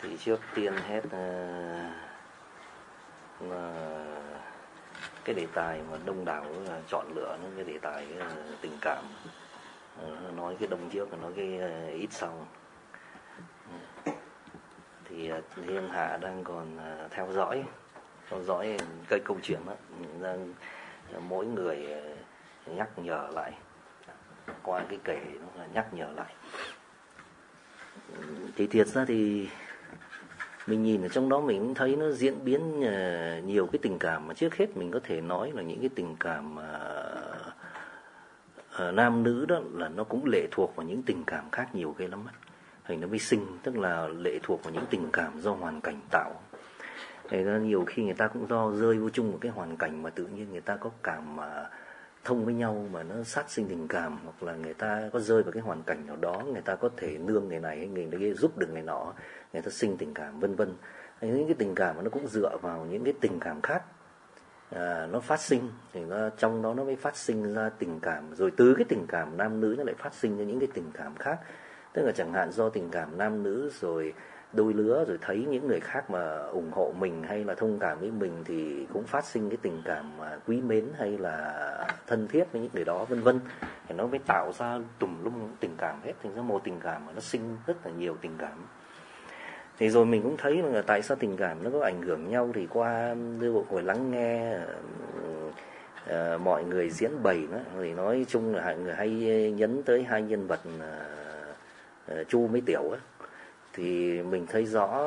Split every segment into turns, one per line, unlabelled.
Thì trước tiên hết là cái đề tài mà đông đảo chọn lựa nó cái đề tài tình cảm, nói cái đông trước và nói cái ít sau. Thì Thiên Hạ đang còn theo dõi cái câu chuyện đó, đang mỗi người nhắc nhở lại qua cái kể nó là nhắc nhở lại. Thì thiệt ra thì mình nhìn ở trong đó mình cũng thấy nó diễn biến nhiều cái tình cảm, mà trước hết mình có thể nói là những cái tình cảm nam nữ đó là nó cũng lệ thuộc vào những tình cảm khác nhiều ghê lắm. Thành nó mới sinh, tức là lệ thuộc vào những tình cảm do hoàn cảnh tạo. Thành ra nhiều khi người ta cũng do rơi vô chung một cái hoàn cảnh mà tự nhiên người ta có cảm thông với nhau mà nó sát sinh tình cảm, hoặc là người ta có rơi vào cái hoàn cảnh nào đó, người ta có thể nương người này hay người kia giúp được người nọ, người ta sinh tình cảm vân vân. Những cái tình cảm nó cũng dựa vào những cái tình cảm khác nó phát sinh, thì nó trong đó nó mới phát sinh ra tình cảm, rồi từ cái tình cảm nam nữ nó lại phát sinh ra những cái tình cảm khác. Tức là chẳng hạn do tình cảm nam nữ rồi đôi lứa, rồi thấy những người khác mà ủng hộ mình hay là thông cảm với mình thì cũng phát sinh cái tình cảm quý mến hay là thân thiết với những người đó vân vân. Thì nó mới tạo ra tùm lum tình cảm hết, thành ra một tình cảm mà nó sinh rất là nhiều tình cảm. Thì rồi mình cũng thấy là tại sao tình cảm nó có ảnh hưởng nhau, thì qua hồi lắng nghe mọi người diễn bày đó, thì nói chung là người hay nhấn tới hai nhân vật Chu với Tiểu á, thì mình thấy rõ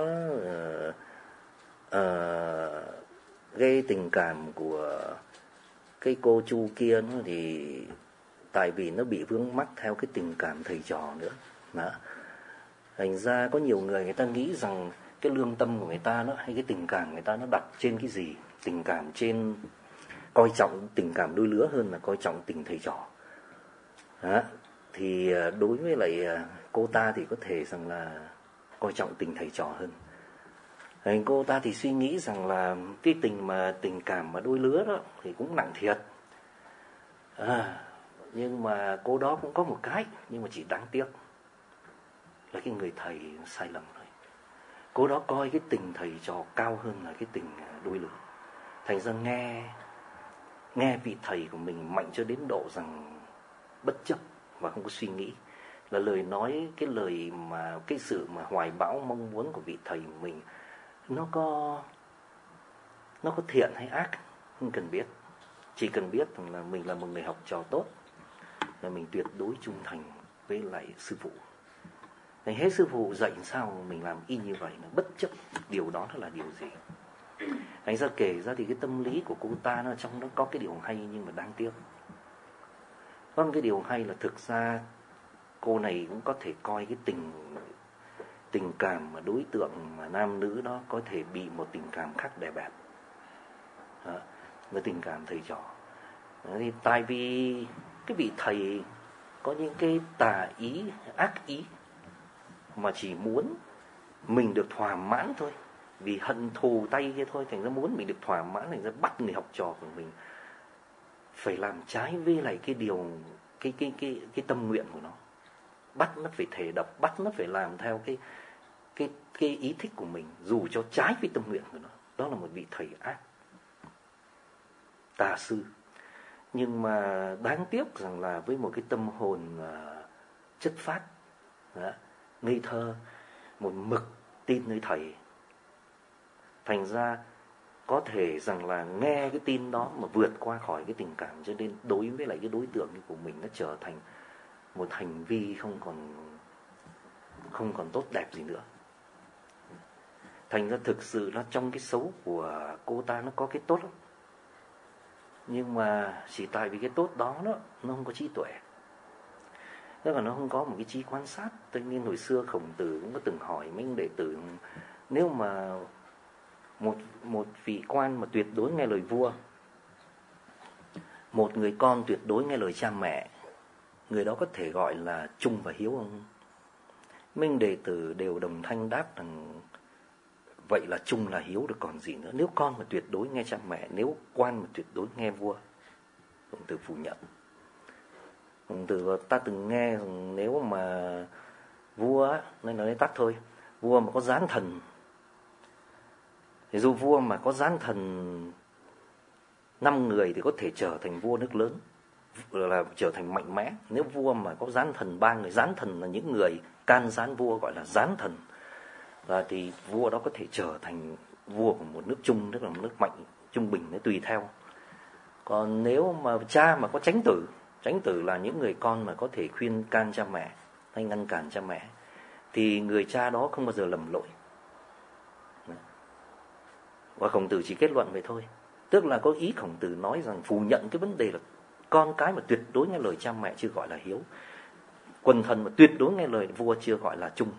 cái tình cảm của cái cô Chu kia nó thì tại vì nó bị vướng mắc theo cái tình cảm thầy trò nữa đó. Thành ra có nhiều người ta nghĩ rằng cái lương tâm của người ta nó hay cái tình cảm người ta nó đặt trên cái gì, tình cảm trên, coi trọng tình cảm đôi lứa hơn là coi trọng tình thầy trò đó. Thì đối với lại cô ta thì có thể rằng là coi trọng tình thầy trò hơn. Thành cô ta thì suy nghĩ rằng là cái tình cảm mà đôi lứa đó thì cũng nặng thiệt. Nhưng mà cô đó cũng có một cái, nhưng mà chỉ đáng tiếc là cái người thầy sai lầm rồi. Cô đó coi cái tình thầy trò cao hơn là cái tình đôi lứa. Thành ra nghe vị thầy của mình mạnh cho đến độ rằng bất chấp và không có suy nghĩ, là lời nói, cái lời mà cái sự mà hoài bão mong muốn của vị thầy của mình nó có thiện hay ác không cần biết, chỉ cần biết rằng là mình là một người học trò tốt, là mình tuyệt đối trung thành với lại sư phụ. Thành hết sư phụ dạy sao mình làm y như vậy, bất chấp điều đó là điều gì. Thành ra kể ra thì cái tâm lý của cô ta nó trong nó có cái điều hay, nhưng mà đáng tiếc. Vâng, cái điều hay là thực ra cô này cũng có thể coi cái tình cảm mà đối tượng mà nam nữ đó có thể bị một tình cảm khác đè bẹp với tình cảm thầy trò. Thì tại vì cái vị thầy có những cái tà ý, ác ý mà chỉ muốn mình được thỏa mãn thôi, vì hận thù tay kia thôi, thành ra muốn mình được thỏa mãn, thành ra bắt người học trò của mình phải làm trái với lại cái điều cái tâm nguyện của nó, bắt nó phải thể độc, bắt nó phải làm theo cái ý thích của mình, dù cho trái với tâm nguyện của nó. Đó là một vị thầy ác, tà sư. Nhưng mà đáng tiếc rằng là với một cái tâm hồn chất phác, ngây thơ, một mực tin nơi thầy, thành ra có thể rằng là nghe cái tin đó mà vượt qua khỏi cái tình cảm, cho nên đối với lại cái đối tượng của mình nó trở thành một hành vi không còn tốt đẹp gì nữa. Thành ra thực sự là trong cái xấu của cô ta nó có cái tốt lắm, nhưng mà chỉ tại vì cái tốt đó nó không có trí tuệ, tức là nó không có một cái trí quan sát. Tất nhiên hồi xưa Khổng Tử cũng có từng hỏi mấy đệ tử, nếu mà một vị quan mà tuyệt đối nghe lời vua, một người con tuyệt đối nghe lời cha mẹ, người đó có thể gọi là trung và hiếu không? Minh đệ tử đều đồng thanh đáp rằng vậy là trung là hiếu được còn gì nữa. Nếu con mà tuyệt đối nghe cha mẹ, nếu quan mà tuyệt đối nghe vua. Khổng Tử phủ nhận. Khổng Tử ta từng nghe rằng nếu mà vua, nên nói tắt thôi, Vua mà có gián thần, thì dù vua mà có gián thần 5 người thì có thể trở thành vua nước lớn, là trở thành mạnh mẽ. Nếu vua mà có gián thần 3 người, gián thần là những người can gián vua, gọi là gián thần, và thì vua đó có thể trở thành vua của một nước chung, tức là một nước mạnh trung bình, nó tùy theo. Còn nếu mà cha mà có chánh tử là những người con mà có thể khuyên can cha mẹ hay ngăn cản cha mẹ, thì người cha đó không bao giờ lầm lỗi. Và Khổng Tử chỉ kết luận vậy thôi. Tức là có ý Khổng Tử nói rằng phủ nhận cái vấn đề là con cái mà tuyệt đối nghe lời cha mẹ chưa gọi là hiếu, quần thần mà tuyệt đối nghe lời vua chưa gọi là trung.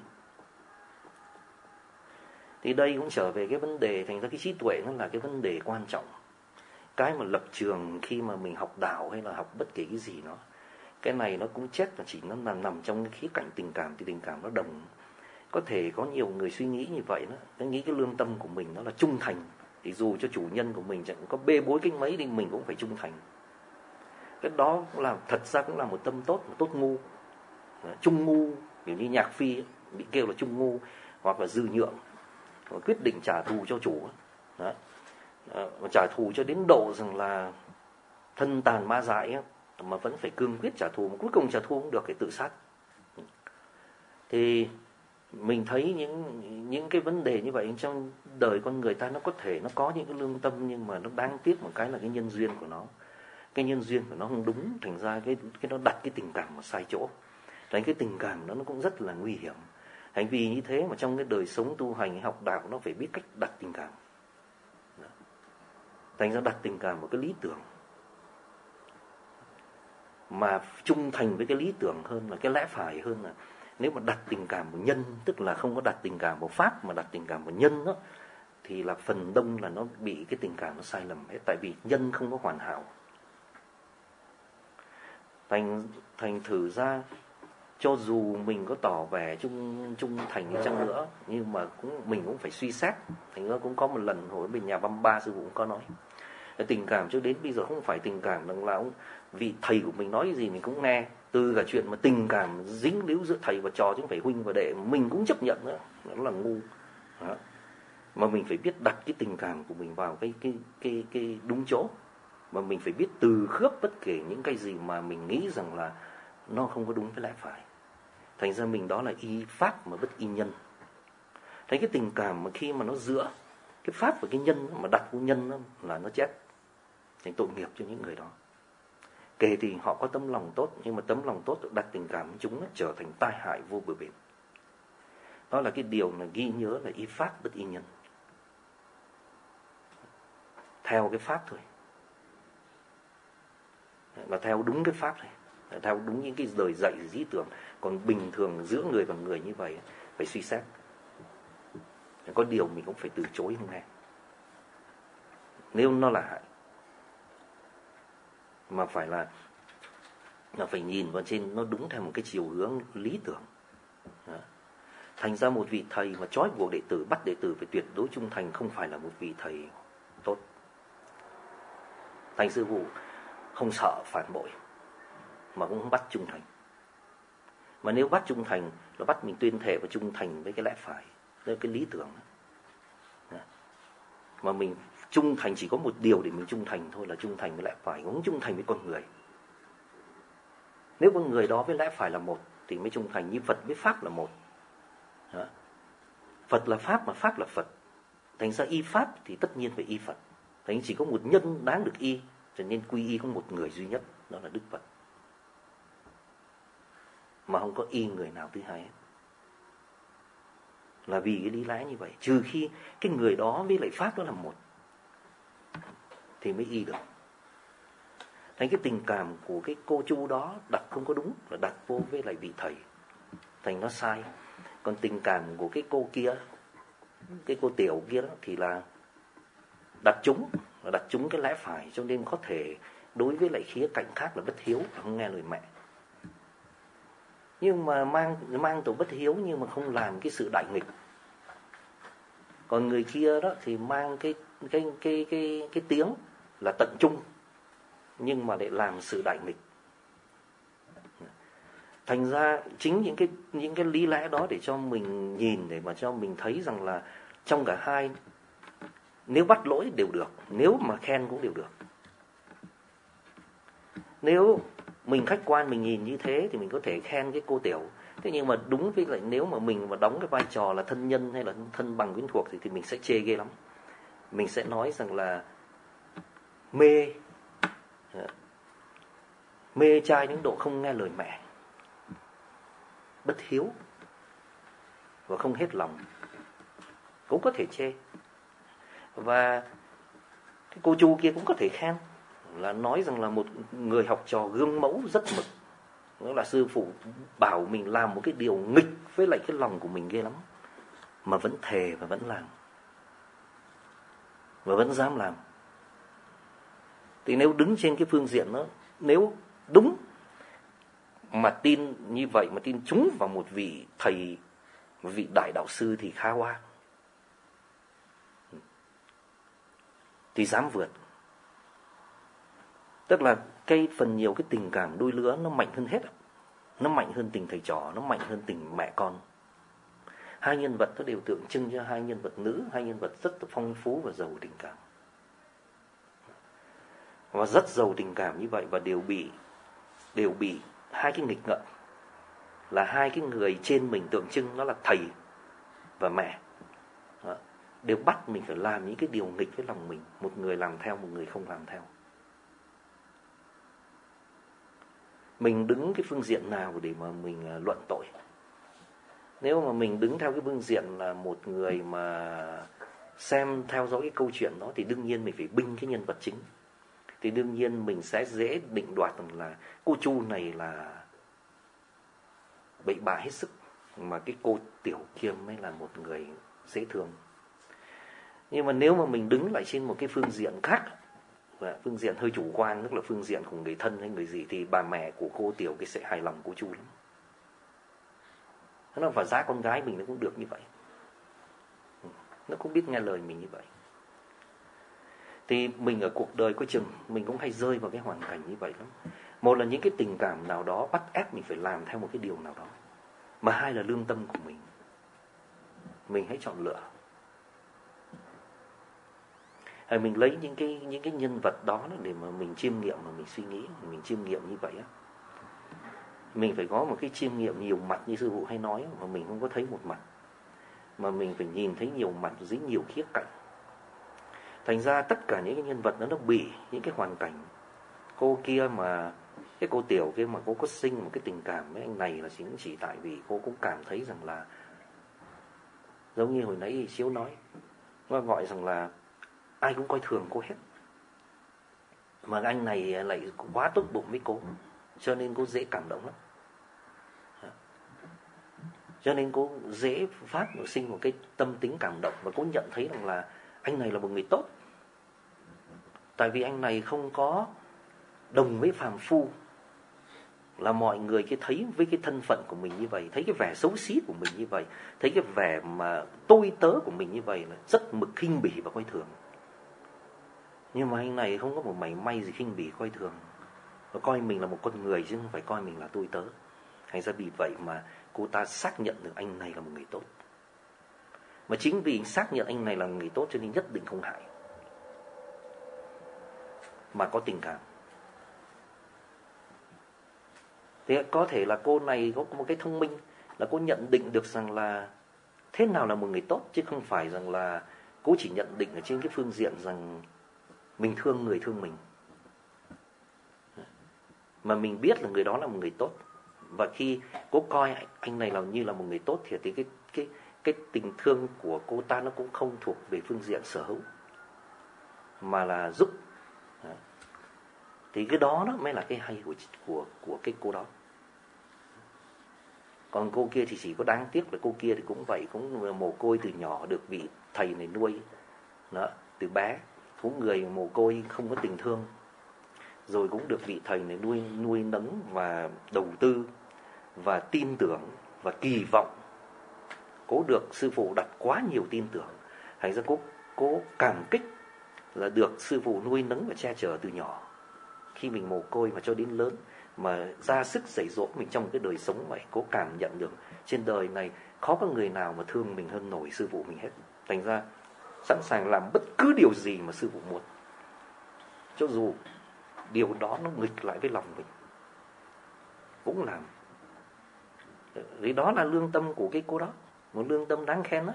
Thì đây cũng trở về cái vấn đề, thành ra cái trí tuệ nó là cái vấn đề quan trọng. Cái mà lập trường khi mà mình học đạo hay là học bất kỳ cái gì nó, cái này nó cũng chết là chỉ nó nằm trong cái khía cạnh tình cảm, thì tình cảm nó đồng. Có thể có nhiều người suy nghĩ như vậy đó, nó nghĩ cái lương tâm của mình nó là trung thành, thì dù cho chủ nhân của mình chẳng có bê bối cái mấy thì mình cũng phải trung thành. Cái đó cũng là, thật ra cũng là một tâm tốt, một tốt ngu. Trung ngu, kiểu như Nhạc Phi bị kêu là trung ngu, hoặc là dư nhượng, quyết định trả thù cho chủ. Đó. Trả thù cho đến độ rằng là thân tàn ma dại mà vẫn phải cương quyết trả thù, mà cuối cùng trả thù không được thì tự sát. Thì mình thấy những cái vấn đề như vậy trong đời con người ta, nó có thể nó có những cái lương tâm, nhưng mà nó đáng tiếc một cái là cái nhân duyên của nó. Cái nhân duyên của nó không đúng, thành ra cái nó đặt cái tình cảm vào sai chỗ. Thành cái tình cảm đó nó cũng rất là nguy hiểm. Thành vì như thế mà trong cái đời sống tu hành học đạo nó phải biết cách đặt tình cảm. Thành ra đặt tình cảm vào cái lý tưởng, mà trung thành với cái lý tưởng hơn là cái lẽ phải hơn. Là nếu mà đặt tình cảm vào nhân, tức là không có đặt tình cảm vào pháp mà đặt tình cảm vào nhân đó, thì là phần đông là nó bị cái tình cảm nó sai lầm hết. Tại vì nhân không có hoàn hảo. Thành thử ra cho dù mình có tỏ vẻ trung thành đi chăng nữa, nhưng mà mình cũng phải suy xét. Thành ra cũng có một lần hồi bên nhà Băm Ba sư phụ cũng có nói, tình cảm cho đến bây giờ không phải tình cảm rằng là ông vị thầy của mình nói gì mình cũng nghe. Từ cả chuyện mà tình cảm dính líu giữa thầy và trò, chứ không phải huynh và đệ, mình cũng chấp nhận nữa, nó là ngu. Đó. Mà mình phải biết đặt cái tình cảm của mình vào cái đúng chỗ, mà mình phải biết từ khước bất kể những cái gì mà mình nghĩ rằng là nó không có đúng với lẽ phải. Thành ra mình đó là y pháp mà bất y nhân. Thấy cái tình cảm mà khi mà nó giữa cái pháp và cái nhân, mà đặt vô nhân đó, là nó chết. Thành tội nghiệp cho những người đó. Kể thì họ có tấm lòng tốt, nhưng mà tấm lòng tốt đặt tình cảm của chúng nó trở thành tai hại vô bờ bến. Đó là cái điều là ghi nhớ là y pháp bất y nhân. Theo cái pháp thôi, là theo đúng cái pháp thôi, là theo đúng những cái lời dạy lý tưởng. Còn bình thường giữa người và người như vậy phải suy xét. Có điều mình cũng phải từ chối không nghe, nếu nó là hại. Mà phải là phải nhìn vào trên nó đúng theo một cái chiều hướng lý tưởng. Đó. Thành ra một vị thầy mà trói buộc đệ tử, bắt đệ tử phải tuyệt đối trung thành, không phải là một vị thầy tốt. Thành sư phụ không sợ phản bội, mà cũng không bắt trung thành. Mà nếu bắt trung thành là bắt mình tuyên thệ và trung thành với cái lẽ phải, với cái lý tưởng. Đó. Mà mình trung thành chỉ có một điều để mình trung thành thôi, là trung thành với lẽ phải, không trung thành với con người. Nếu con người đó với lẽ phải là một thì mới trung thành, như Phật với Pháp là một. Đó. Phật là Pháp mà Pháp là Phật. Thành ra y Pháp thì tất nhiên phải y Phật. Thành chỉ có một nhân đáng được y, cho nên quy y có một người duy nhất, đó là Đức Phật. Mà không có y người nào thứ hai hết. Là vì cái lý lẽ như vậy. Trừ khi cái người đó với lại Pháp đó là một thì mới y được. Thành cái tình cảm của cái cô Chu đó đặt không có đúng, là đặt vô với lại vị thầy, thành nó sai. Còn tình cảm của cái cô kia, cái cô Tiểu kia đó, thì là đặt trúng cái lẽ phải, cho nên có thể đối với lại khía cạnh khác là bất hiếu, không nghe lời mẹ. Nhưng mà mang tổ bất hiếu nhưng mà không làm cái sự đại nghịch. Còn người kia đó thì mang cái tiếng là tận trung, nhưng mà để làm sự đại nghịch. Thành ra chính những cái lý lẽ đó để cho mình nhìn, để mà cho mình thấy rằng là trong cả hai, nếu bắt lỗi đều được, nếu mà khen cũng đều được. Nếu mình khách quan mình nhìn như thế thì mình có thể khen cái cô Tiểu. Thế nhưng mà đúng với lại nếu mà mình mà đóng cái vai trò là thân nhân hay là thân bằng quyến thuộc thì mình sẽ chê ghê lắm. Mình sẽ nói rằng là mê trai đến độ không nghe lời mẹ, bất hiếu và không hết lòng, cũng có thể chê. Và cái cô Chu kia cũng có thể khen, là nói rằng là một người học trò gương mẫu rất mực. Đó là sư phụ bảo mình làm một cái điều nghịch với lại cái lòng của mình ghê lắm, mà vẫn thề và vẫn làm, và vẫn dám làm. Thì nếu đứng trên cái phương diện đó, nếu đúng mà tin như vậy, mà tin trúng vào một vị thầy, một vị đại đạo sư thì khá oa, thì dám vượt. Tức là phần nhiều cái tình cảm đôi lứa nó mạnh hơn hết. Nó mạnh hơn tình thầy trò, nó mạnh hơn tình mẹ con. Hai nhân vật nó đều tượng trưng cho hai nhân vật nữ, hai nhân vật rất phong phú và giàu tình cảm. Và rất giàu tình cảm như vậy, và đều bị hai cái nghịch ngợm, là hai cái người trên mình tượng trưng, nó là thầy và mẹ. Đó. Đều bắt mình phải làm những cái điều nghịch với lòng mình. Một người làm theo, một người không làm theo. Mình đứng cái phương diện nào để mà mình luận tội? Nếu mà mình đứng theo cái phương diện là một người mà xem theo dõi cái câu chuyện đó, thì đương nhiên mình phải binh cái nhân vật chính. Thì đương nhiên mình sẽ dễ định đoạt rằng là cô Chu này là bậy bạ hết sức, mà cái cô Tiểu kia mới là một người dễ thương. Nhưng mà nếu mà mình đứng lại trên một cái phương diện khác, và phương diện hơi chủ quan, tức là phương diện của người thân hay người gì, thì bà mẹ của cô Tiểu cái sẽ hài lòng cô Chu lắm. Nó vào giá con gái mình nó cũng được như vậy, nó cũng biết nghe lời mình như vậy. Thì mình ở cuộc đời coi chừng mình cũng hay rơi vào cái hoàn cảnh như vậy lắm. Một là những cái tình cảm nào đó bắt ép mình phải làm theo một cái điều nào đó, mà hai là lương tâm của mình. Mình hãy chọn lựa. Mình lấy những cái nhân vật đó để mà mình chiêm nghiệm, mà mình suy nghĩ, mình chiêm nghiệm như vậy á. Mình phải có một cái chiêm nghiệm nhiều mặt như sư phụ hay nói, mà mình không có thấy một mặt, mà mình phải nhìn thấy nhiều mặt dưới nhiều khía cạnh. Thành ra tất cả những cái nhân vật đó nó bị những cái hoàn cảnh. Cô kia mà, cái cô Tiểu kia mà cô có sinh một cái tình cảm với anh này là chỉ tại vì cô cũng cảm thấy rằng là, giống như hồi nãy Chiếu nói, nó gọi rằng là ai cũng coi thường cô hết, mà anh này lại quá tốt bụng với cô, cho nên cô dễ cảm động lắm. Cho nên cô dễ sinh một cái tâm tính cảm động, và cô nhận thấy rằng là anh này là một người tốt. Tại vì anh này không có đồng với phàm phu, là mọi người cái thấy với cái thân phận của mình như vậy, thấy cái vẻ xấu xí của mình như vậy, thấy cái vẻ mà tôi tớ của mình như vậy là rất mực khinh bỉ và coi thường. Nhưng mà anh này không có một mảy may gì khinh bỉ coi thường, và coi mình là một con người chứ không phải coi mình là tôi tớ. Thành ra vì vậy mà cô ta xác nhận được anh này là một người tốt. Mà chính vì xác nhận anh này là người tốt cho nên nhất định không hại, mà có tình cảm. Thì có thể là cô này có một cái thông minh, là cô nhận định được rằng là thế nào là một người tốt, chứ không phải rằng là cô chỉ nhận định ở trên cái phương diện rằng mình thương người thương mình. Mà mình biết là người đó là một người tốt, và khi cô coi anh này là như là một người tốt thì cái tình thương của cô ta nó cũng không thuộc về phương diện sở hữu, mà là giúp. Thì cái đó nó mới là cái hay của cái cô đó. Còn cô kia thì chỉ có đáng tiếc là cô kia thì cũng vậy, cũng mồ côi từ nhỏ, được vị thầy này nuôi đó, từ bé cũng người mồ côi không có tình thương, rồi cũng được vị thầy này nuôi nấng và đầu tư và tin tưởng và kỳ vọng. Cô được sư phụ đặt quá nhiều tin tưởng, thành ra cô cảm kích là được sư phụ nuôi nấng và che chở từ nhỏ, khi mình mồ côi mà cho đến lớn. mà ra sức dạy dỗ mình trong cái đời sống vậy, cố cảm nhận được trên đời này khó có người nào mà thương mình hơn nổi sư phụ mình hết. Thành ra sẵn sàng làm bất cứ điều gì mà sư phụ muốn, cho dù điều đó nó nghịch lại với lòng mình cũng làm. Vì đó là lương tâm của cái cô đó, một lương tâm đáng khen đó.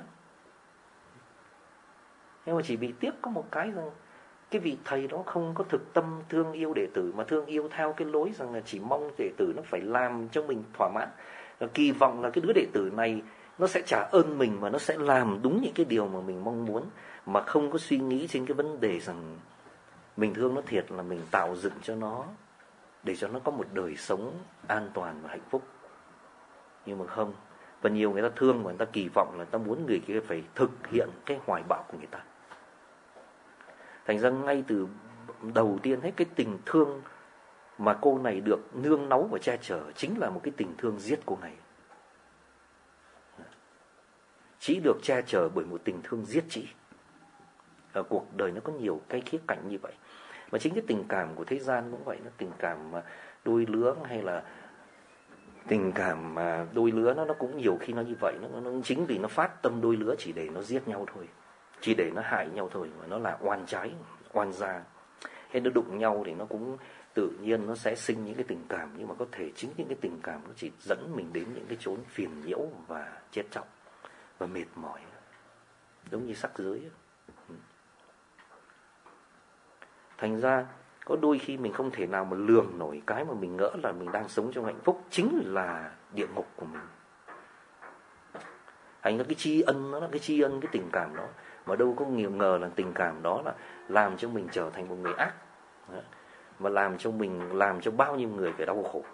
Nhưng mà chỉ bị tiếc có một cái rằng cái vị thầy đó không có thực tâm thương yêu đệ tử, mà thương yêu theo cái lối rằng là chỉ mong đệ tử nó phải làm cho mình thỏa mãn, kỳ vọng là cái đứa đệ tử này nó sẽ trả ơn mình và nó sẽ làm đúng những cái điều mà mình mong muốn, mà không có suy nghĩ trên cái vấn đề rằng mình thương nó thiệt là mình tạo dựng cho nó để cho nó có một đời sống an toàn và hạnh phúc. Nhưng mà không, và nhiều người ta thương và người ta kỳ vọng là người ta muốn người kia phải thực hiện cái hoài bão của người ta. Thành ra ngay từ đầu tiên hết, cái tình thương mà cô này được nương náu và che chở chính là một cái tình thương giết cô này. Chị được che chở bởi một tình thương giết chị. Ở cuộc đời nó có nhiều cái khía cạnh như vậy. Và chính cái tình cảm của thế gian cũng vậy, nó tình cảm mà đôi lứa hay là tình cảm mà đôi lứa nó cũng nhiều khi nó như vậy. Nó chính vì nó phát tâm đôi lứa chỉ để nó giết nhau thôi, chỉ để nó hại nhau thôi, mà nó là oan trái, oan gia. Thế nó đụng nhau thì nó cũng tự nhiên nó sẽ sinh những cái tình cảm, nhưng mà có thể chính những cái tình cảm nó chỉ dẫn mình đến những cái chốn phiền nhiễu và chết chóc và mệt mỏi, giống như sắc giới. Thành ra có đôi khi mình không thể nào mà lường nổi cái mà mình ngỡ là mình đang sống trong hạnh phúc chính là địa ngục của mình. Thành ra cái tri ân, nó là cái tri ân, cái tình cảm đó, mà đâu có nhiều ngờ là tình cảm đó là làm cho mình trở thành một người ác, mà làm cho bao nhiêu người phải đau khổ.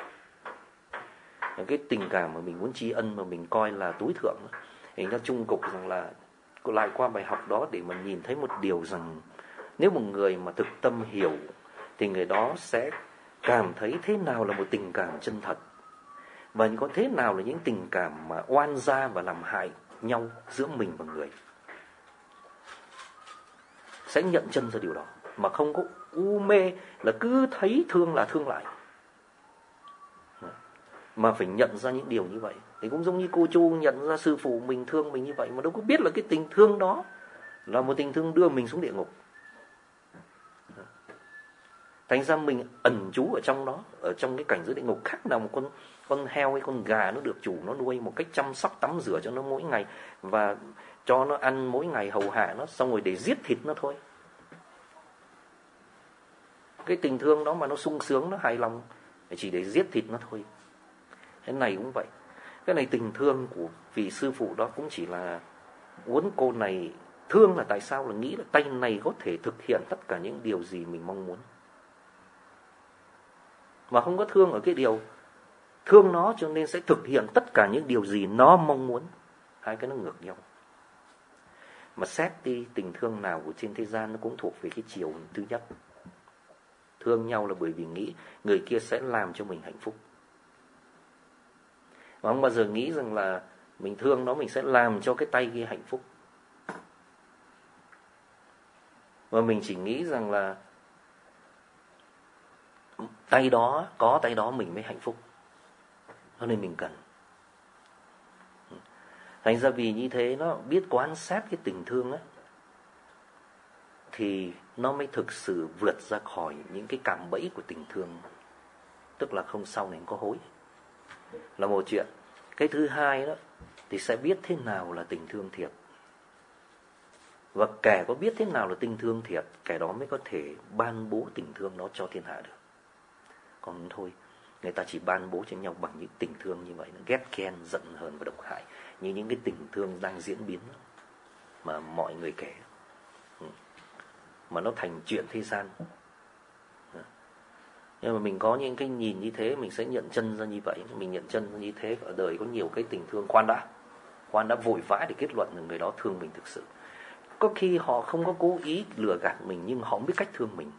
Cái tình cảm mà mình muốn tri ân mà mình coi là tối thượng, thì ra chung cục rằng là lại qua bài học đó để mà nhìn thấy một điều rằng nếu một người mà thực tâm hiểu thì người đó sẽ cảm thấy thế nào là một tình cảm chân thật, và có thế nào là những tình cảm mà oan gia và làm hại nhau giữa mình và người. Sẽ nhận chân ra điều đó, mà không có u mê là cứ thấy thương là thương lại, mà phải nhận ra những điều như vậy. Thì cũng giống như cô Chu nhận ra sư phụ mình thương mình như vậy, mà đâu có biết là cái tình thương đó là một tình thương đưa mình xuống địa ngục. Thành ra mình ẩn trú ở trong đó, ở trong cái cảnh giới địa ngục, khác nào một con heo hay con gà nó được chủ nó nuôi một cách chăm sóc tắm rửa cho nó mỗi ngày và cho nó ăn mỗi ngày, hầu hạ nó, xong rồi để giết thịt nó thôi. Cái tình thương đó mà nó sung sướng, nó hài lòng chỉ để giết thịt nó thôi. Cái này cũng vậy. Cái này tình thương của vị sư phụ đó cũng chỉ là muốn cô này thương, là tại sao là nghĩ là tay này có thể thực hiện tất cả những điều gì mình mong muốn, mà không có thương ở cái điều thương nó cho nên sẽ thực hiện tất cả những điều gì nó mong muốn. Hai cái nó ngược nhau. Mà xét đi, tình thương nào của trên thế gian nó cũng thuộc về cái chiều thứ nhất. Thương nhau là bởi vì nghĩ người kia sẽ làm cho mình hạnh phúc, mà không bao giờ nghĩ rằng là mình thương nó mình sẽ làm cho cái tay kia hạnh phúc. Và mình chỉ nghĩ rằng là tay đó, có tay đó mình mới hạnh phúc, cho nên mình cần. Thành ra vì như thế nó biết quan sát cái tình thương á, thì nó mới thực sự vượt ra khỏi những cái cạm bẫy của tình thương. Tức là không sau này có hối, là một chuyện. Cái thứ hai đó thì sẽ biết thế nào là tình thương thiệt. Và kẻ có biết thế nào là tình thương thiệt, kẻ đó mới có thể ban bố tình thương đó cho thiên hạ được. Còn thôi, người ta chỉ ban bố cho nhau bằng những tình thương như vậy, ghét ghen, giận hờn và độc hại, như những cái tình thương đang diễn biến mà mọi người kể, mà nó thành chuyện thế gian. Nhưng mà mình có những cái nhìn như thế, mình sẽ nhận chân ra như vậy. Mình nhận chân ra như thế, ở đời có nhiều cái tình thương khoan đã vội vã để kết luận là người đó thương mình thực sự. Có khi họ không có cố ý lừa gạt mình, nhưng họ không biết cách thương mình.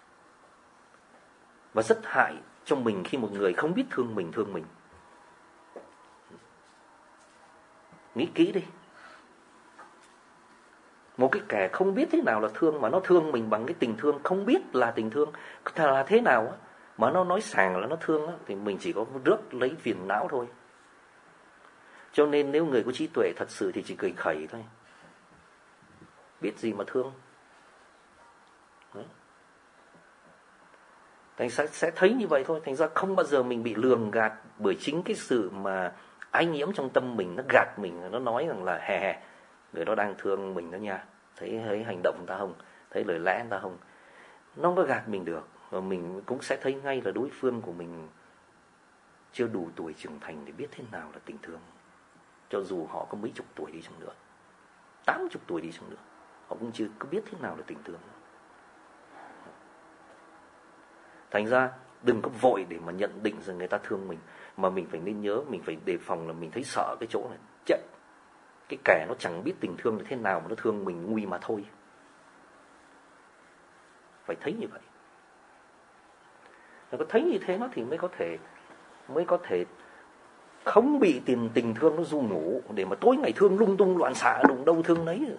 Và rất hại cho mình khi một người không biết thương mình. Nghĩ kỹ đi. Một cái kẻ không biết thế nào là thương, mà nó thương mình bằng cái tình thương, không biết là tình thương là thế nào á, Mà nó nói sàng là nó thương á, thì mình chỉ có rước lấy phiền não thôi. Cho nên nếu người có trí tuệ thật sự thì chỉ cười khẩy thôi, biết gì mà thương. Đấy. Thành ra sẽ thấy như vậy thôi. Thành ra không bao giờ mình bị lường gạt bởi chính cái sự mà ái nhiễm trong tâm mình, nó gạt mình, nó nói rằng là hè người đó đang thương mình đó nha, thấy hành động người ta không, thấy lời lẽ người ta không. Nó không có gạt mình được. Và mình cũng sẽ thấy ngay là đối phương của mình chưa đủ tuổi trưởng thành để biết thế nào là tình thương. Cho dù họ có mấy chục tuổi đi chăng nữa, 80 tuổi đi chăng nữa, họ cũng chưa có biết thế nào là tình thương. Thành ra đừng có vội để mà nhận định rằng người ta thương mình, mà mình phải nên nhớ, mình phải đề phòng là mình thấy sợ cái chỗ này. Chết, cái kẻ nó chẳng biết tình thương là thế nào mà nó thương mình nguy mà thôi. Phải thấy như vậy. Nếu có thấy như thế nó thì mới có thể không bị tình thương nó du ngủ để mà tối ngày thương lung tung loạn xạ đụng đâu thương nấy.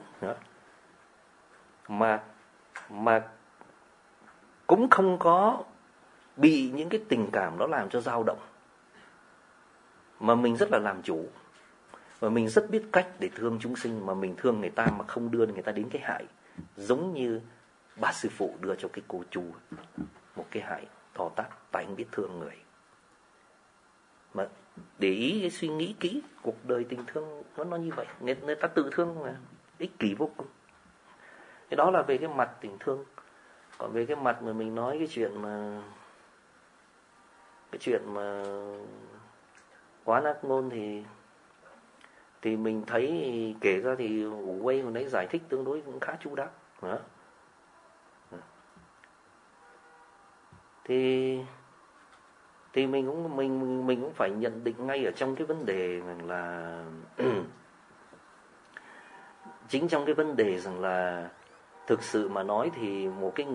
Mà cũng không có bị những cái tình cảm đó làm cho dao động, mà mình rất là làm chủ, và mình rất biết cách để thương chúng sinh, mà mình thương người ta mà không đưa người ta đến cái hại. Giống như bà sư phụ đưa cho cái cô chú một cái hại to tát, tại anh biết thương người. Mà để ý cái suy nghĩ kỹ, cuộc đời tình thương nó như vậy. Người ta tự thương mà ích kỷ vô cùng. Cái đó là về cái mặt tình thương. Còn về cái mặt mà mình nói cái chuyện mà quá ác ngôn thì mình thấy kể ra thì Ủ Quay còn đấy giải thích tương đối cũng khá chu đáo. Thì mình cũng phải nhận định ngay ở trong cái vấn đề rằng là chính trong cái vấn đề rằng là thực sự mà nói thì một cái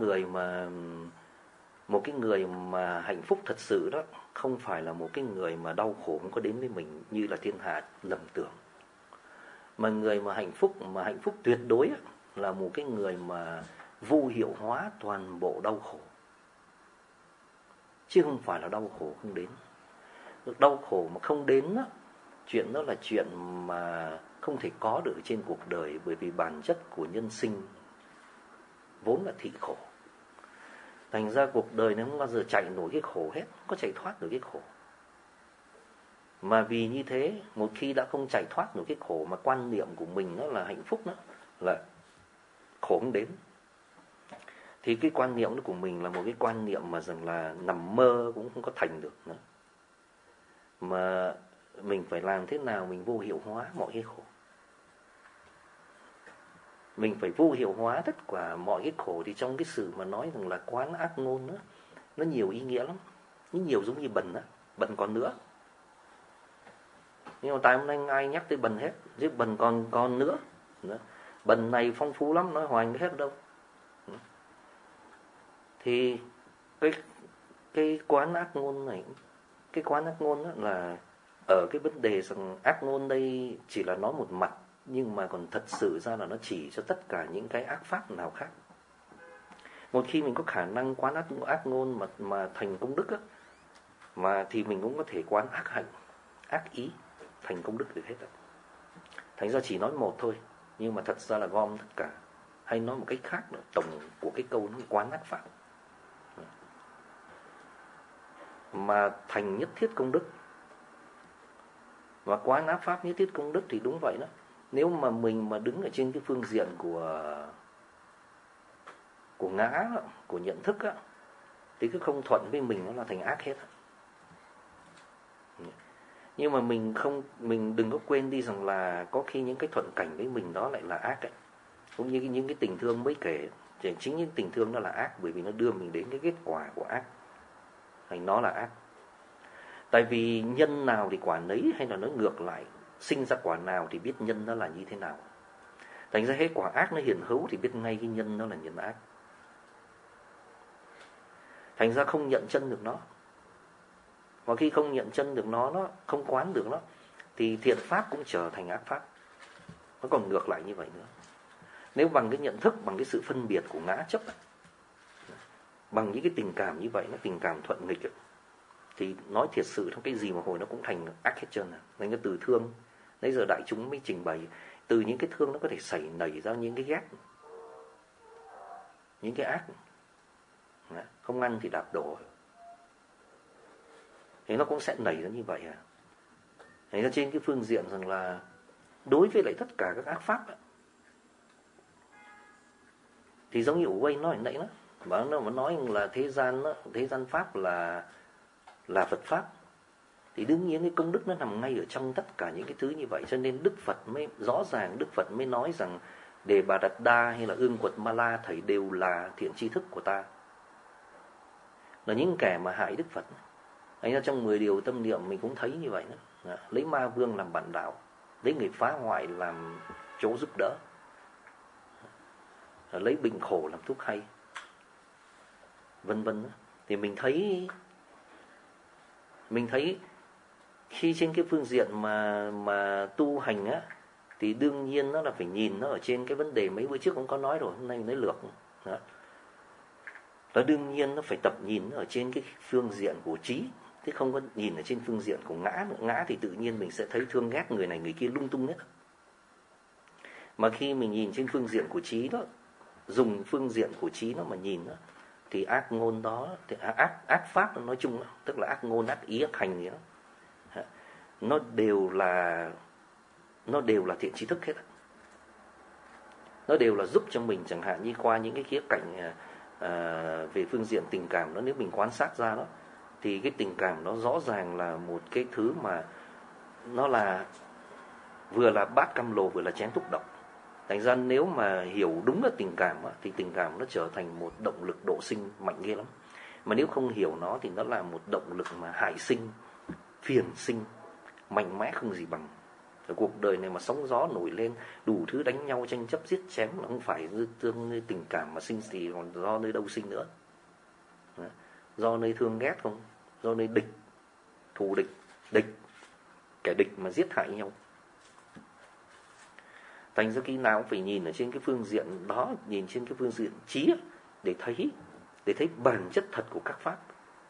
người mà hạnh phúc thật sự đó không phải là một cái người mà đau khổ không có đến với mình như là thiên hạ lầm tưởng. Mà người mà hạnh phúc tuyệt đối đó, là một cái người mà vô hiệu hóa toàn bộ đau khổ, chứ không phải là đau khổ không đến. Đau khổ mà không đến đó, chuyện đó là chuyện mà không thể có được trên cuộc đời, bởi vì bản chất của nhân sinh vốn là thị khổ. Thành ra cuộc đời nó không bao giờ chạy nổi cái khổ hết, không có chạy thoát được cái khổ. Mà vì như thế, một khi đã không chạy thoát được cái khổ, mà quan niệm của mình nó là hạnh phúc, đó là khổ không đến, thì cái quan niệm đó của mình là một cái quan niệm mà rằng là nằm mơ cũng không có thành được nữa. Mà mình phải làm thế nào mình vô hiệu hóa mọi cái khổ. Mình phải vô hiệu hóa tất cả mọi cái khổ. Thì trong cái sự mà nói rằng là quán ác ngôn đó, nó nhiều ý nghĩa lắm. Nó nhiều giống như bần á, bần còn nữa. Nhưng mà tại hôm nay ai nhắc tới bần hết, chứ bần còn nữa. Bần này phong phú lắm, nói hoài hết đâu. Thì cái quán ác ngôn này, cái quán ác ngôn đó là ở cái vấn đề rằng ác ngôn đây chỉ là nói một mặt, nhưng mà còn thật sự ra là nó chỉ cho tất cả những cái ác pháp nào khác. Một khi mình có khả năng quán ác ngôn mà thành công đức á, mà thì mình cũng có thể quán ác hạnh, ác ý thành công đức được hết á. Thành ra chỉ nói một thôi, nhưng mà thật ra là gom tất cả. Hay nói một cách khác nữa, tổng của cái câu nó quán ác pháp mà thành nhất thiết công đức. Và quán ác pháp nhất thiết công đức thì đúng vậy đó. Nếu mà mình mà đứng ở trên cái phương diện của ngã, của nhận thức á, thì cứ không thuận với mình nó là thành ác hết. Nhưng mà mình đừng có quên đi rằng là có khi những cái thuận cảnh với mình đó lại là ác ấy. Cũng như những cái tình thương mới kể, chính những tình thương đó là ác, bởi vì nó đưa mình đến cái kết quả của ác, thành nó là ác. Tại vì nhân nào thì quả nấy, hay là nó ngược lại, sinh ra quả nào thì biết nhân nó là như thế nào. Thành ra hết quả ác nó hiện hữu thì biết ngay cái nhân nó là nhân ác. Thành ra không nhận chân được nó. Và khi không nhận chân được nó không quán được nó, thì thiện pháp cũng trở thành ác pháp. Nó còn ngược lại như vậy nữa. Nếu bằng cái nhận thức, bằng cái sự phân biệt của ngã chấp, bằng những cái tình cảm như vậy, nó tình cảm thuận nghịch ấy, thì nói thiệt sự trong cái gì mà hồi nó cũng thành ác hết trơn. Nên cái từ thương, nãy giờ đại chúng mới trình bày, từ những cái thương nó có thể nảy ra những cái ghét, những cái ác. Không ăn thì đạp đổ, thì nó cũng sẽ nảy ra như vậy. Thành ra trên cái phương diện rằng là đối với lại tất cả các ác pháp ấy, thì giống như Wayne nói nãy đó, mà nó nói là thế gian pháp là Phật pháp, thì đương nhiên cái công đức nó nằm ngay ở trong tất cả những cái thứ như vậy. Cho nên Đức Phật mới rõ ràng, Đức Phật mới nói rằng Đề Bà Đạt Đa hay là Ương Quật Ma La thảy đều là thiện tri thức của ta, là những kẻ mà hại Đức Phật. Thành ra trong 10 điều tâm niệm mình cũng thấy như vậy đó. Lấy ma vương làm bạn đạo, lấy người phá hoại làm chỗ giúp đỡ, lấy bệnh khổ làm thuốc hay, vân vân. Thì mình thấy khi trên cái phương diện mà tu hành á, thì đương nhiên nó là phải nhìn nó ở trên cái vấn đề mấy bữa trước cũng có nói rồi, hôm nay mình nói lược đó. Và đương nhiên nó phải tập nhìn nó ở trên cái phương diện của trí, chứ không có nhìn ở trên phương diện của ngã nữa. Ngã thì tự nhiên mình sẽ thấy thương ghét người này người kia lung tung hết. Mà khi mình nhìn trên phương diện của trí đó, dùng phương diện của trí nó mà nhìn đó, thì ác ngôn đó, thì ác pháp nói chung đó, tức là ác ngôn, ác ý, ác hành gì đó, nó đều là thiện tri thức hết. Nó đều là giúp cho mình, chẳng hạn như qua những cái khía cạnh về phương diện tình cảm đó, nếu mình quan sát ra đó, thì cái tình cảm nó rõ ràng là một cái thứ mà nó là vừa là bát cam lồ, vừa là chén thuốc độc. Thành ra nếu mà hiểu đúng là tình cảm thì tình cảm nó trở thành một động lực độ sinh mạnh ghê lắm. Mà nếu không hiểu nó thì nó là một động lực mà hại sinh, phiền sinh, mạnh mẽ không gì bằng. Ở cuộc đời này mà sóng gió nổi lên, đủ thứ đánh nhau, tranh chấp, giết chém, là không phải nơi tình cảm mà sinh thì còn do nơi đâu sinh nữa. Do nơi thương ghét không? Do nơi địch, thù địch, kẻ địch mà giết hại nhau. Thành ra khi nào cũng phải nhìn ở trên cái phương diện đó, nhìn trên cái phương diện trí để thấy bản chất thật của các pháp.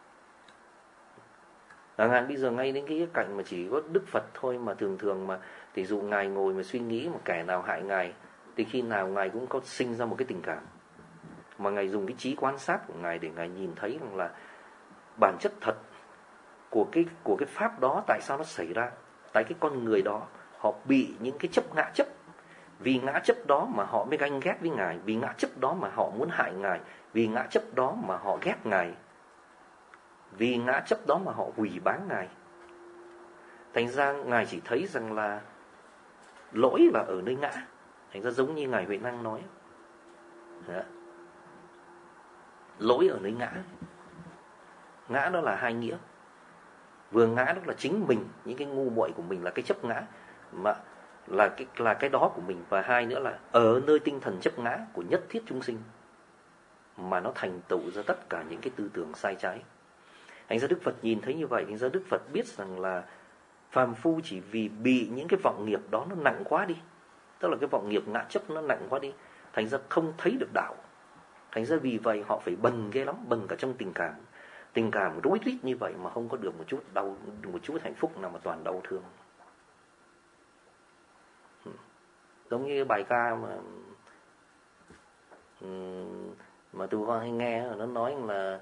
Chẳng hạn bây giờ ngay đến cái cạnh mà chỉ có Đức Phật thôi, mà thường mà thì dụ Ngài ngồi mà suy nghĩ mà kẻ nào hại Ngài, thì khi nào Ngài cũng có sinh ra một cái tình cảm. Mà Ngài dùng cái trí quan sát của Ngài để Ngài nhìn thấy rằng là bản chất thật của cái pháp đó tại sao nó xảy ra. Tại cái con người đó họ bị những cái ngã chấp. Vì ngã chấp đó mà họ mới ganh ghét với Ngài, vì ngã chấp đó mà họ muốn hại Ngài, vì ngã chấp đó mà họ ghét Ngài, vì ngã chấp đó mà họ hủy báng Ngài. Thành ra Ngài chỉ thấy rằng là lỗi là ở nơi ngã. Thành ra giống như Ngài Huệ Năng nói đó, lỗi ở nơi ngã. Ngã đó là hai nghĩa. Vừa ngã đó là chính mình, những cái ngu muội của mình là cái chấp ngã, mà là cái đó của mình. Và hai nữa là ở nơi tinh thần chấp ngã của nhất thiết chúng sinh mà nó thành tựu ra tất cả những cái tư tưởng sai trái. Thành ra Đức Phật nhìn thấy như vậy, thành ra Đức Phật biết rằng là phàm phu chỉ vì bị những cái vọng nghiệp đó nó nặng quá đi, tức là cái vọng nghiệp ngã chấp nó nặng quá đi, thành ra không thấy được đạo. Thành ra vì vậy họ phải bần ghê lắm, bần cả trong tình cảm rối rít như vậy mà không có được một chút hạnh phúc nào, mà toàn đau thương. Giống như cái bài ca mà tôi con hay nghe, nó nói là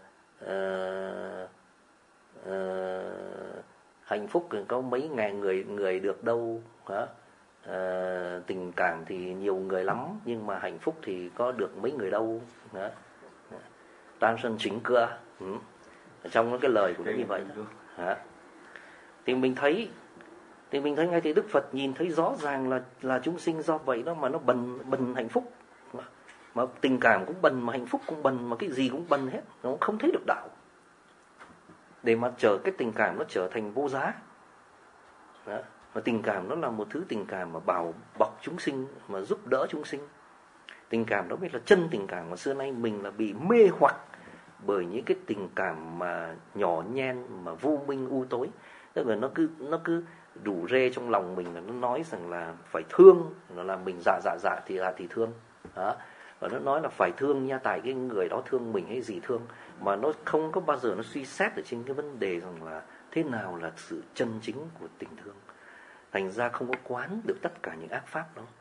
hạnh phúc có mấy ngàn người được đâu hả? Tình cảm thì nhiều người lắm, nhưng mà hạnh phúc thì có được mấy người đâu. Đang sân chính cửa trong cái lời của nó như vậy hả? Thì mình thấy ngay thì Đức Phật nhìn thấy rõ ràng là chúng sinh do vậy đó mà nó bần hạnh phúc, mà tình cảm cũng bần, mà hạnh phúc cũng bần, mà cái gì cũng bần hết, nó không thấy được đạo. Để mà cái tình cảm nó trở thành vô giá đó. Mà tình cảm nó là một thứ tình cảm mà bảo bọc chúng sinh, mà giúp đỡ chúng sinh. Tình cảm đó mới là chân tình cảm. Mà xưa nay mình là bị mê hoặc bởi những cái tình cảm mà nhỏ nhen, mà vô minh u tối. Tức là nó cứ đủ rê trong lòng mình, là nó nói rằng là phải thương, nó làm mình dạ thì thương đó. và nó nói là phải thương nha, tại cái người đó thương mình hay gì thương, mà nó không có bao giờ nó suy xét ở trên cái vấn đề rằng là thế nào là sự chân chính của tình thương. Thành ra không có quán được tất cả những ác pháp đó,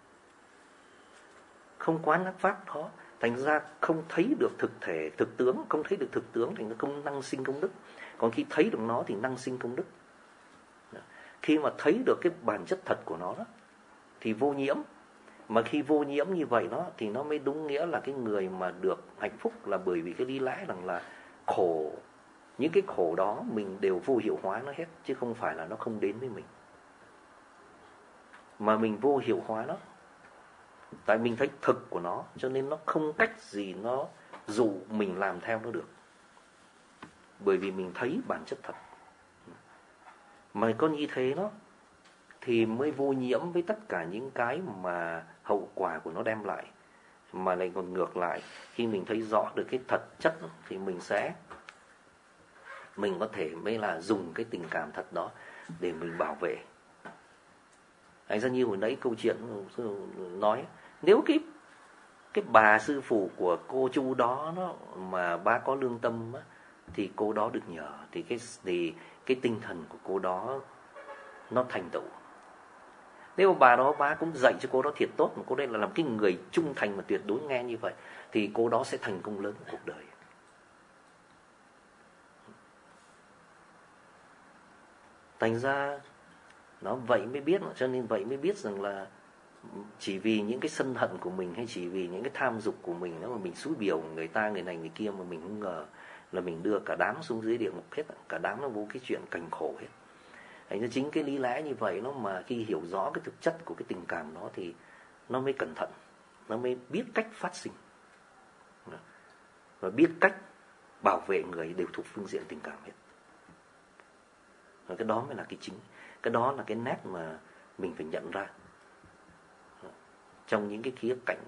không quán ác pháp đó, thành ra không thấy được thực tướng, không thấy được thực tướng, thành ra không năng sinh công đức. Còn khi thấy được nó thì năng sinh công đức. Khi mà thấy được cái bản chất thật của nó đó, thì vô nhiễm. Mà khi vô nhiễm như vậy đó thì nó mới đúng nghĩa là cái người mà được hạnh phúc, là bởi vì cái lý lẽ rằng là khổ, những cái khổ đó mình đều vô hiệu hóa nó hết, chứ không phải là nó không đến với mình, mà mình vô hiệu hóa nó. Tại mình thấy thực của nó, cho nên nó không cách gì nó dụ mình làm theo nó được, bởi vì mình thấy bản chất thật. Mà có như thế đó thì mới vô nhiễm với tất cả những cái mà hậu quả của nó đem lại. Mà lại còn ngược lại, khi mình thấy rõ được cái thật chất đó, thì mình có thể mới là dùng cái tình cảm thật đó để mình bảo vệ. Thành ra như hồi nãy câu chuyện nói, nếu cái bà sư phụ của cô Chu đó mà bà có lương tâm á, thì cô đó được nhờ, thì cái tinh thần của cô đó nó thành tựu. Nếu bà đó bà cũng dạy cho cô đó thiệt tốt, mà cô đây là làm cái người trung thành mà tuyệt đối nghe như vậy, thì cô đó sẽ thành công lớn của cuộc đời. Thành ra nó vậy mới biết, cho nên vậy mới biết rằng là chỉ vì những cái sân hận của mình, hay chỉ vì những cái tham dục của mình đó mà mình xúi biểu người ta, người này người kia, mà mình không ngờ là mình đưa cả đám xuống dưới địa ngục hết, cả đám nó vô cái chuyện cảnh khổ hết. Thành ra chính cái lý lẽ như vậy nó mà khi hiểu rõ cái thực chất của cái tình cảm đó thì nó mới cẩn thận, nó mới biết cách phát sinh và biết cách bảo vệ người đều thuộc phương diện tình cảm hết. Và cái đó mới là cái chính, cái đó là cái nét mà mình phải nhận ra trong những cái khía cạnh,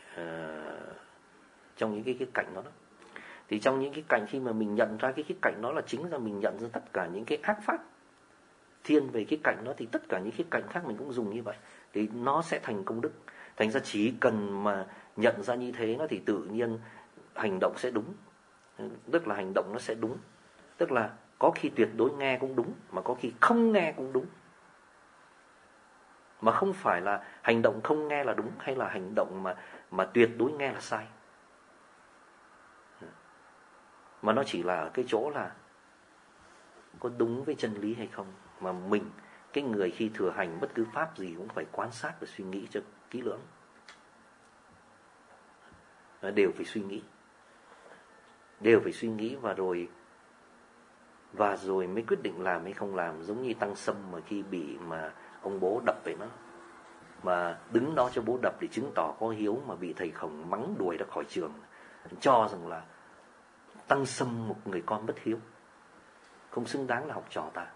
trong những cái khía cạnh đó. Thì trong những cái cạnh khi mà mình nhận ra cái khía cạnh đó là chính là mình nhận ra tất cả những cái ác pháp thiên về cái cạnh đó, thì tất cả những khía cạnh khác mình cũng dùng như vậy, thì nó sẽ thành công đức. Thành ra chỉ cần mà nhận ra như thế nó thì tự nhiên hành động sẽ đúng, tức là hành động nó sẽ đúng, tức là có khi tuyệt đối nghe cũng đúng, mà có khi không nghe cũng đúng. Mà không phải là hành động không nghe là đúng, hay là hành động mà tuyệt đối nghe là sai. Mà nó chỉ là ở cái chỗ là có đúng với chân lý hay không. Mà mình, cái người khi thừa hành bất cứ pháp gì cũng phải quan sát và suy nghĩ cho kỹ lưỡng. Đều phải suy nghĩ. Đều phải suy nghĩ và rồi mới quyết định làm hay không làm. Giống như Tăng Sâm mà khi bị mà ông bố đập vậy đó, mà đứng đó cho bố đập để chứng tỏ có hiếu, mà bị thầy Khổng mắng đuổi ra khỏi trường, cho rằng là Tăng Sâm một người con bất hiếu, không xứng đáng là học trò ta.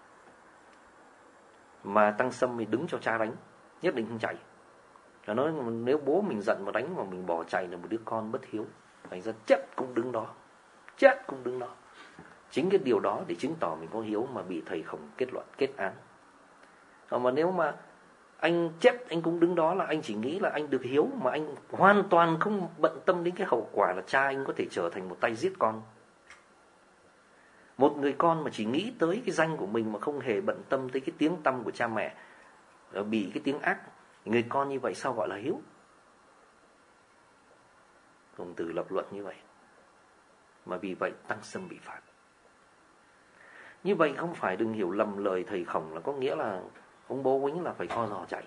Mà Tăng Sâm thì đứng cho cha đánh, nhất định không chạy. Nó nói nếu bố mình giận mà đánh mà mình bỏ chạy là một đứa con bất hiếu. Thành ra chết cũng đứng đó, chết cũng đứng đó. Chính cái điều đó để chứng tỏ mình có hiếu mà bị thầy Khổng kết luận, kết án. Mà nếu mà anh chết anh cũng đứng đó là anh chỉ nghĩ là anh được hiếu, mà anh hoàn toàn không bận tâm đến cái hậu quả là cha anh có thể trở thành một tay giết con. Một người con mà chỉ nghĩ tới cái danh của mình mà không hề bận tâm tới cái tiếng tăm của cha mẹ bị cái tiếng ác, người con như vậy sao gọi là hiếu? Khổng Tử lập luận như vậy. Mà vì vậy Tăng Sâm bị phạt. Như vậy không phải đừng hiểu lầm lời thầy Khổng là có nghĩa là ông bố quýnh là phải co giò chạy.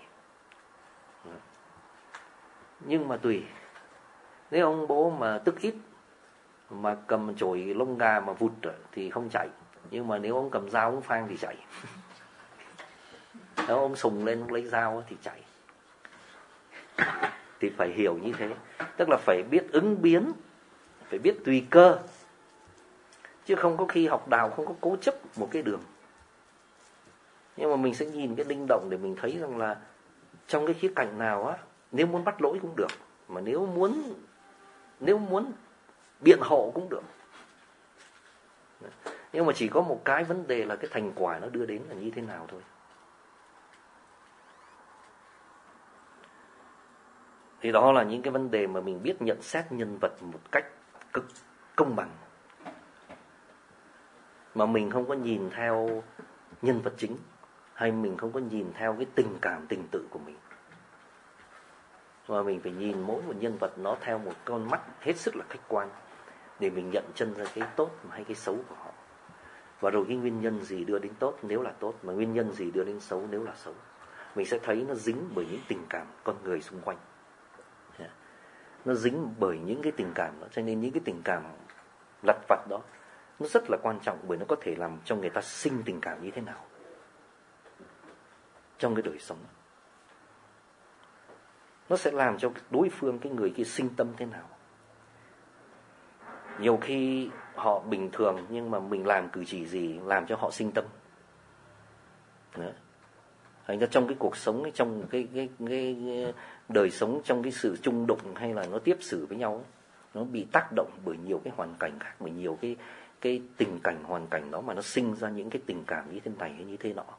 Nhưng mà tùy. Nếu ông bố mà tức ít, mà cầm chổi lông gà mà vụt thì không chạy. Nhưng mà nếu ông cầm dao ông phang thì chạy. Nếu ông sùng lên ông lấy dao thì chạy. Thì phải hiểu như thế. Tức là phải biết ứng biến, phải biết tùy cơ. Chứ không có khi học đạo không có cố chấp một cái đường. Nhưng mà mình sẽ nhìn cái linh động để mình thấy rằng là trong cái khía cạnh nào á, nếu muốn bắt lỗi cũng được, mà nếu muốn biện hộ cũng được. Nhưng mà chỉ có một cái vấn đề là cái thành quả nó đưa đến là như thế nào thôi. Thì đó là những cái vấn đề mà mình biết nhận xét nhân vật một cách cực công bằng, mà mình không có nhìn theo nhân vật chính, hay mình không có nhìn theo cái tình cảm tình tự của mình, mà mình phải nhìn mỗi một nhân vật nó theo một con mắt hết sức là khách quan để mình nhận chân ra cái tốt hay cái xấu của họ. Và rồi cái nguyên nhân gì đưa đến tốt nếu là tốt, mà nguyên nhân gì đưa đến xấu nếu là xấu. Mình sẽ thấy nó dính bởi những tình cảm con người xung quanh, nó dính bởi những cái tình cảm đó. Cho nên những cái tình cảm lặt vặt đó nó rất là quan trọng, bởi nó có thể làm cho người ta sinh tình cảm như thế nào trong cái đời sống. Nó sẽ làm cho đối phương, cái người kia sinh tâm thế nào. Nhiều khi họ bình thường nhưng mà mình làm cử chỉ gì làm cho họ sinh tâm. Thành ra trong cái cuộc sống, trong cái đời sống, trong cái sự chung đụng hay là nó tiếp xử với nhau, nó bị tác động bởi nhiều cái hoàn cảnh khác, bởi nhiều cái tình cảnh, hoàn cảnh đó mà nó sinh ra những cái tình cảm như thế này hay như thế nọ.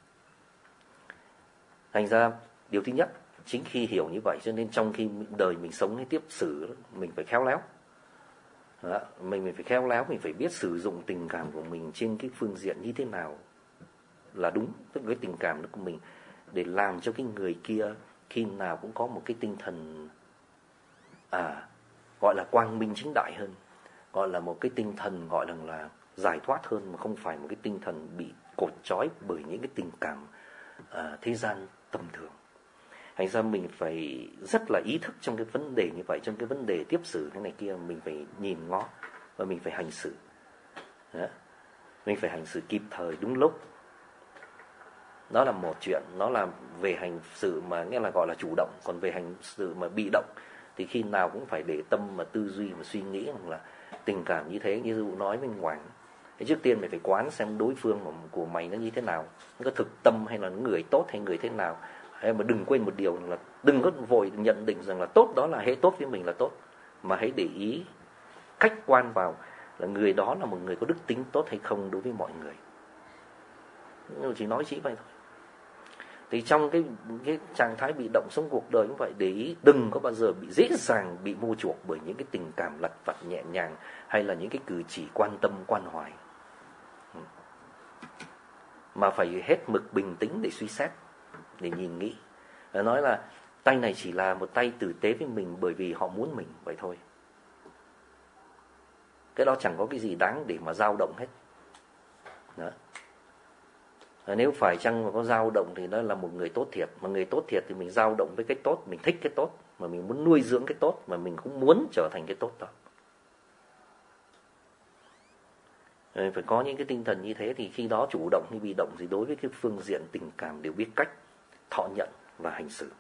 Thành ra điều thứ nhất, chính khi hiểu như vậy cho nên trong khi đời mình sống hay tiếp xử, mình phải khéo léo. Đó, mình phải khéo léo, mình phải biết sử dụng tình cảm của mình trên cái phương diện như thế nào là đúng, tức là cái tình cảm của mình để làm cho cái người kia khi nào cũng có một cái tinh thần gọi là quang minh chính đại hơn, gọi là một cái tinh thần gọi là giải thoát hơn, mà không phải một cái tinh thần bị cột trói bởi những cái tình cảm thế gian tầm thường. Thành ra mình phải rất là ý thức trong cái vấn đề như vậy, trong cái vấn đề tiếp xử thế này kia, mình phải nhìn ngó và mình phải hành xử. Đó. Mình phải hành xử kịp thời, đúng lúc. Đó là một chuyện, nó là về hành xử mà nghe là gọi là chủ động, còn về hành xử mà bị động thì khi nào cũng phải để tâm mà tư duy mà suy nghĩ rằng là tình cảm như thế, như dụ nói với Hoàng. Thế trước tiên mày phải quán xem đối phương của mày nó như thế nào, nó có thực tâm hay là người tốt hay người thế nào. Mà đừng quên một điều là đừng có vội nhận định rằng là tốt đó là hệ tốt với mình là tốt, mà hãy để ý khách quan vào là người đó là một người có đức tính tốt hay không đối với mọi người. Nhưng chỉ nói vậy thôi. Thì trong cái trạng thái bị động sống cuộc đời như vậy, để ý đừng có bao giờ bị dễ dàng bị mua chuộc bởi những cái tình cảm lặt vặt nhẹ nhàng hay là những cái cử chỉ quan tâm quan hoài, mà phải hết mực bình tĩnh để suy xét, để nhìn nghĩ. Nói là tay này chỉ là một tay tử tế với mình bởi vì họ muốn mình, vậy thôi. Cái đó chẳng có cái gì đáng để mà dao động hết. Đó. Nếu phải chăng mà có dao động thì đó là một người tốt thiệt. Mà người tốt thiệt thì mình dao động với cái tốt, mình thích cái tốt, mà mình muốn nuôi dưỡng cái tốt, mà mình cũng muốn trở thành cái tốt đó. Phải có những cái tinh thần như thế thì khi đó chủ động hay bị động gì đối với cái phương diện tình cảm đều biết cách thọ nhận và hành xử.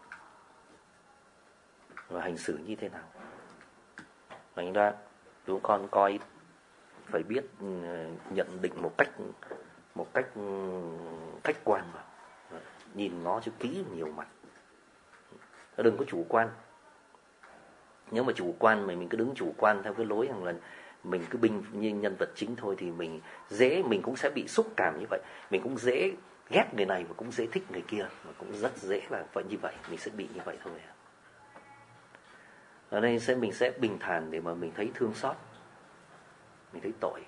Và hành xử như thế nào. Thành ra chúng con coi phải biết nhận định một cách khách quan vào, nhìn nó cho kỹ nhiều mặt, đừng có chủ quan. Nếu mà chủ quan mà mình cứ đứng chủ quan theo cái lối rằng là mình cứ binh như nhân vật chính thôi thì mình cũng sẽ bị xúc cảm như vậy, mình cũng dễ ghét người này mà cũng dễ thích người kia, mà cũng rất dễ là vậy, như vậy mình sẽ bị như vậy thôi. Ở đây mình sẽ bình thản để mà mình thấy thương xót, mình thấy tội,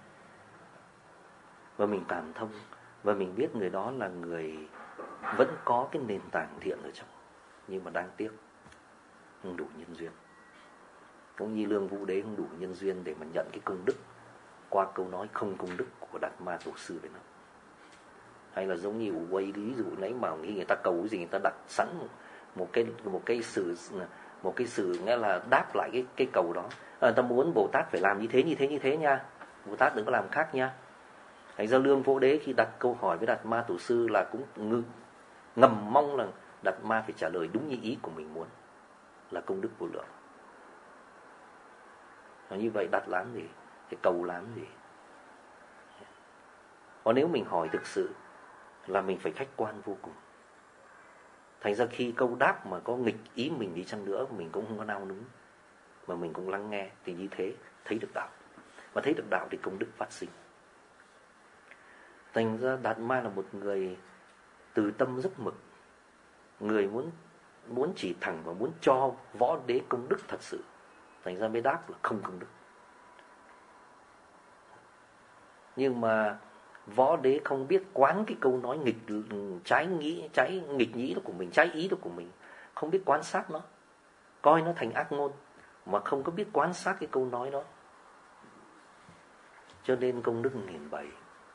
và mình cảm thông, và mình biết người đó là người vẫn có cái nền tảng thiện ở trong, nhưng mà đáng tiếc không đủ nhân duyên. Cũng như Lương Vũ Đế không đủ nhân duyên để mà nhận cái công đức qua câu nói không công đức của Đạt Ma Tổ Sư Việt Nam. Hay là giống như quay ví dụ nãy mà khi người ta cầu cái gì người ta đặt sẵn một cái sự nghĩa là đáp lại cái cầu đó. Người ta muốn Bồ Tát phải làm như thế nha, Bồ Tát đừng có làm khác nha. Thành ra Lương Vũ Đế khi đặt câu hỏi với Đạt Ma Tổ Sư là cũng ngầm mong là Đạt Ma phải trả lời đúng như ý của mình muốn, là công đức vô lượng. Như vậy đặt làm gì, thì cầu làm gì. Còn nếu mình hỏi thực sự là mình phải khách quan vô cùng. Thành ra khi câu đáp mà có nghịch ý mình đi chăng nữa, mình cũng không có nao núng, mà mình cũng lắng nghe, thì như thế thấy được đạo. Và thấy được đạo thì công đức phát sinh. Thành ra Đạt Ma là một người từ tâm rất mực, người muốn muốn chỉ thẳng và muốn cho võ đế công đức thật sự, thành ra mới đáp là không công đức. Nhưng mà võ đế không biết quán cái câu nói trái nghịch nhĩ đó của mình, trái ý đó của mình, không biết quan sát nó, coi nó thành ác ngôn, mà không có biết quan sát cái câu nói đó, cho nên công đức nghìn bầy.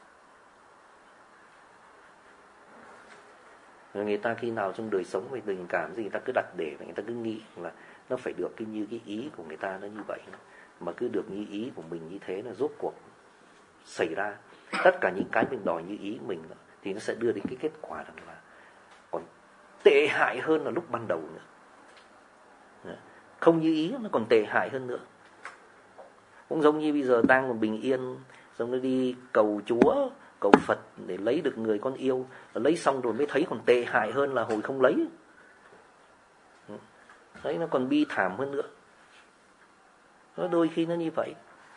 Người ta khi nào trong đời sống về tình cảm gì, người ta cứ đặt để và người ta cứ nghĩ là nó phải được như cái ý của người ta nó như vậy, mà cứ được như ý của mình như thế là rốt cuộc xảy ra tất cả những cái mình đòi như ý mình đó, thì nó sẽ đưa đến cái kết quả rằng là còn tệ hại hơn là lúc ban đầu nữa. Không như ý nó còn tệ hại hơn nữa. Cũng giống như bây giờ đang còn bình yên, xong nó đi cầu Chúa, cầu Phật để lấy được người con yêu, lấy xong rồi mới thấy còn tệ hại hơn là hồi không lấy. Đấy, nó còn bi thảm hơn nữa. Nó đôi khi nó như vậy.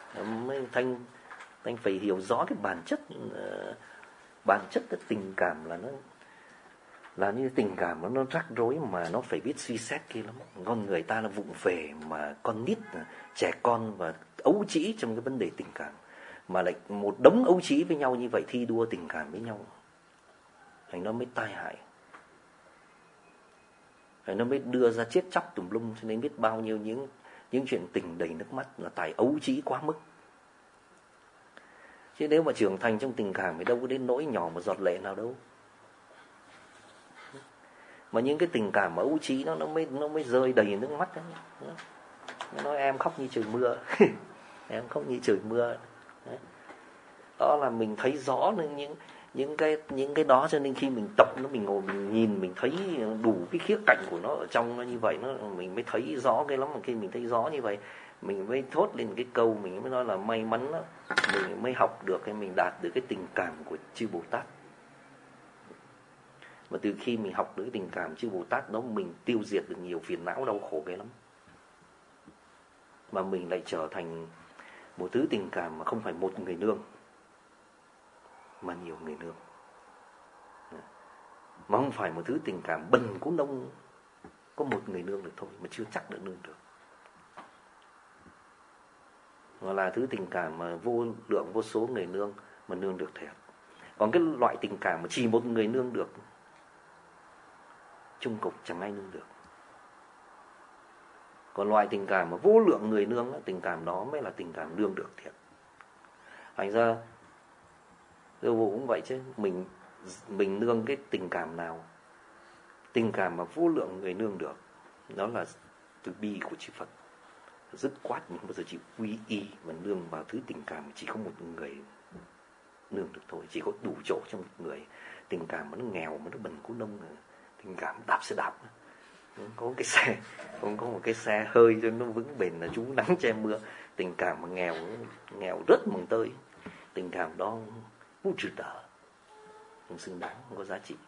Thanh phải hiểu rõ cái bản chất cái tình cảm là như tình cảm nó rắc rối, mà nó phải biết suy xét kia lắm. Con người ta là vụng về, mà con nít, trẻ con và ấu trĩ trong cái vấn đề tình cảm, mà lại một đống ấu trĩ với nhau như vậy, thi đua tình cảm với nhau, thành nó mới tai hại, nó mới đưa ra chết chóc tùm lum. Cho nên biết bao nhiêu những chuyện tình đầy nước mắt là tại ấu trĩ quá mức. Chứ nếu mà trưởng thành trong tình cảm thì đâu có đến nỗi nhỏ một giọt lệ nào đâu. Mà những cái tình cảm mà ấu trĩ nó mới rơi đầy nước mắt đó. Nó nói em khóc như trời mưa. Em khóc như trời mưa. Đó là mình thấy rõ những cái đó, cho nên khi mình tập nó, mình ngồi mình nhìn, mình thấy đủ cái khía cạnh của nó ở trong nó như vậy, mình mới thấy rõ cái lắm. Mà khi mình thấy rõ như vậy, mình mới thốt lên cái câu, mình mới nói là may mắn đó, mình mới học được, cái mình đạt được cái tình cảm của chư Bồ Tát. Và từ khi mình học được cái tình cảm chư Bồ Tát đó, mình tiêu diệt được nhiều phiền não đau khổ cái lắm. Mà mình lại trở thành một thứ tình cảm mà không phải một người nương, mà nhiều người nương. Mà không phải một thứ tình cảm bần cố nông, có một người nương được thôi, mà chưa chắc đã nương được. Mà là thứ tình cảm mà vô lượng vô số người nương mà nương được thiệt. Còn cái loại tình cảm mà chỉ một người nương được, chung cục chẳng ai nương được. Còn loại tình cảm mà vô lượng người nương, tình cảm đó mới là tình cảm nương được thiệt. Thành ra Sư phụ cũng vậy chứ, mình nương cái tình cảm nào? Tình cảm mà vô lượng người nương được, đó là từ bi của chư Phật. Dứt quát mình không bao giờ chịu quy y và nương vào thứ tình cảm chỉ có một người nương được thôi, chỉ có đủ chỗ trong một người. Tình cảm mà nó nghèo, mà nó bần cố nông, tình cảm đạp xe đạp, có cái xe, không có một cái xe hơi cho nó vững bền là trú nắng che mưa. Tình cảm mà nghèo rất mồng tơi, tình cảm đó vô trừ tở, không xứng đáng, không có giá trị.